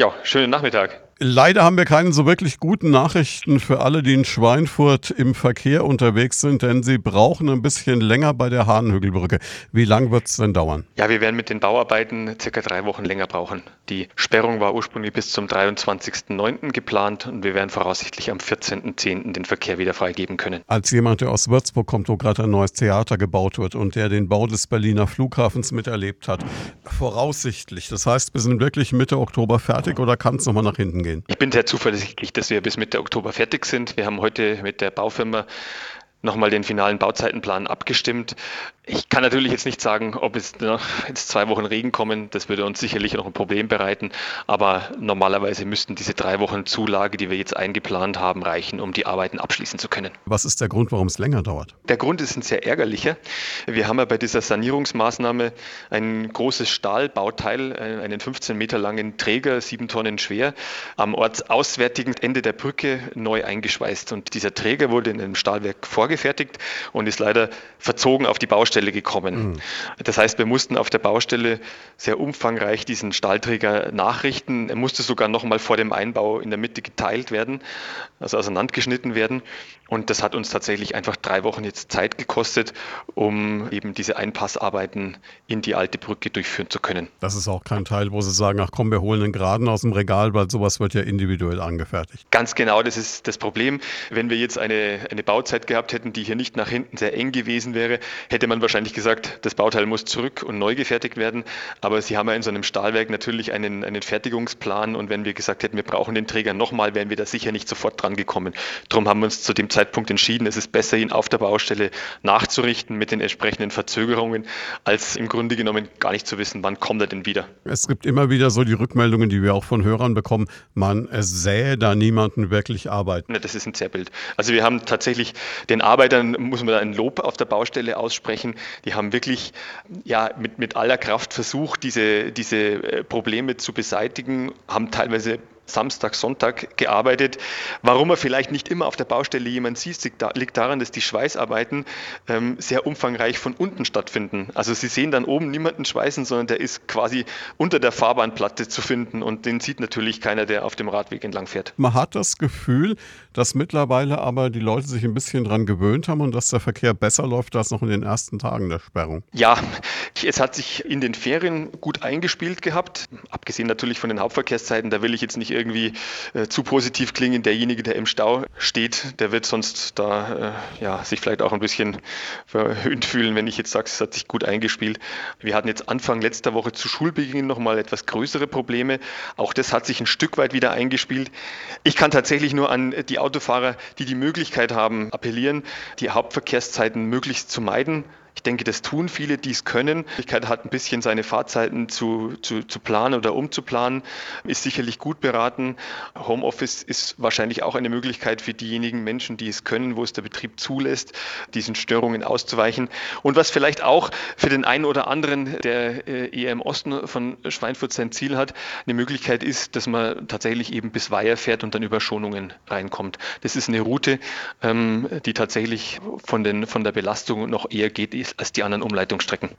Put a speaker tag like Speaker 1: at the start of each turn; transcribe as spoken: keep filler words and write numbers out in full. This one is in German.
Speaker 1: Ja, schönen Nachmittag.
Speaker 2: Leider haben wir keine so wirklich guten Nachrichten für alle, die in Schweinfurt im Verkehr unterwegs sind, denn sie brauchen ein bisschen länger bei der Hahnhügelbrücke. Wie lang wird es denn dauern?
Speaker 1: Ja, wir werden mit den Bauarbeiten circa drei Wochen länger brauchen. Die Sperrung war ursprünglich bis zum dreiundzwanzigsten neunten geplant und wir werden voraussichtlich am vierzehnten zehnten den Verkehr wieder freigeben können.
Speaker 2: Als jemand, der aus Würzburg kommt, wo gerade ein neues Theater gebaut wird und der den Bau des Berliner Flughafens miterlebt hat, voraussichtlich, das heißt, wir sind wirklich Mitte Oktober fertig oder kann es nochmal nach hinten gehen?
Speaker 1: Ich bin sehr zuversichtlich, dass wir bis Mitte Oktober fertig sind. Wir haben heute mit der Baufirma nochmal den finalen Bauzeitenplan abgestimmt. Ich kann natürlich jetzt nicht sagen, ob es noch jetzt zwei Wochen Regen kommen. Das würde uns sicherlich noch ein Problem bereiten. Aber normalerweise müssten diese drei Wochen Zulage, die wir jetzt eingeplant haben, reichen, um die Arbeiten abschließen zu können.
Speaker 2: Was ist der Grund, warum es länger dauert?
Speaker 1: Der Grund ist ein sehr ärgerlicher. Wir haben ja bei dieser Sanierungsmaßnahme ein großes Stahlbauteil, einen fünfzehn Meter langen Träger, sieben Tonnen schwer, am ortsauswärtigen Ende der Brücke neu eingeschweißt. Und dieser Träger wurde in einem Stahlwerk vorgefertigt und ist leider verzogen auf die Baustelle gekommen. Mhm. Das heißt, wir mussten auf der Baustelle sehr umfangreich diesen Stahlträger nachrichten. Er musste sogar noch mal vor dem Einbau in der Mitte geteilt werden, also auseinandergeschnitten werden. Und das hat uns tatsächlich einfach drei Wochen jetzt Zeit gekostet, um eben diese Einpassarbeiten in die alte Brücke durchführen zu können.
Speaker 2: Das ist auch kein Teil, wo Sie sagen, ach komm, wir holen einen Geraden aus dem Regal, weil sowas wird ja individuell angefertigt.
Speaker 1: Ganz genau, das ist das Problem. Wenn wir jetzt eine, eine Bauzeit gehabt hätten, die hier nicht nach hinten sehr eng gewesen wäre, hätte man wahrscheinlich gesagt, das Bauteil muss zurück und neu gefertigt werden. Aber Sie haben ja in so einem Stahlwerk natürlich einen, einen Fertigungsplan und wenn wir gesagt hätten, wir brauchen den Träger nochmal, wären wir da sicher nicht sofort dran gekommen. Darum haben wir uns zu dem Zeitpunkt entschieden, es ist besser, ihn auf der Baustelle nachzurichten mit den entsprechenden Verzögerungen, als im Grunde genommen gar nicht zu wissen, wann kommt er denn wieder.
Speaker 2: Es gibt immer wieder so die Rückmeldungen, die wir auch von Hörern bekommen, man sähe da niemanden wirklich arbeiten.
Speaker 1: Das ist ein Zerrbild. Also wir haben tatsächlich den Arbeitern, muss man da ein Lob auf der Baustelle aussprechen, die haben wirklich ja, mit, mit aller Kraft versucht, diese, diese Probleme zu beseitigen, haben teilweise Samstag, Sonntag gearbeitet. Warum er vielleicht nicht immer auf der Baustelle jemand sieht, liegt daran, dass die Schweißarbeiten ähm, sehr umfangreich von unten stattfinden. Also Sie sehen dann oben niemanden schweißen, sondern der ist quasi unter der Fahrbahnplatte zu finden und den sieht natürlich keiner, der auf dem Radweg entlang fährt.
Speaker 2: Man hat das Gefühl, dass mittlerweile aber die Leute sich ein bisschen dran gewöhnt haben und dass der Verkehr besser läuft als noch in den ersten Tagen der Sperrung.
Speaker 1: Ja, es hat sich in den Ferien gut eingespielt gehabt, abgesehen natürlich von den Hauptverkehrszeiten, da will ich jetzt nicht irgendwie äh, zu positiv klingen. Derjenige, der im Stau steht, der wird sonst da äh, ja, sich vielleicht auch ein bisschen verhöhnt fühlen, wenn ich jetzt sage, es hat sich gut eingespielt. Wir hatten jetzt Anfang letzter Woche zu Schulbeginn nochmal etwas größere Probleme. Auch das hat sich ein Stück weit wieder eingespielt. Ich kann tatsächlich nur an die Autofahrer, die die Möglichkeit haben, appellieren, die Hauptverkehrszeiten möglichst zu meiden. Ich denke, das tun viele, die es können. Die Möglichkeit hat, ein bisschen seine Fahrzeiten zu, zu, zu planen oder umzuplanen, ist sicherlich gut beraten. Homeoffice ist wahrscheinlich auch eine Möglichkeit für diejenigen Menschen, die es können, wo es der Betrieb zulässt, diesen Störungen auszuweichen. Und was vielleicht auch für den einen oder anderen, der eher im Osten von Schweinfurt sein Ziel hat, eine Möglichkeit ist, dass man tatsächlich eben bis Weiher fährt und dann über Schonungen reinkommt. Das ist eine Route, die tatsächlich von, den, von der Belastung noch eher geht als die anderen Umleitungsstrecken.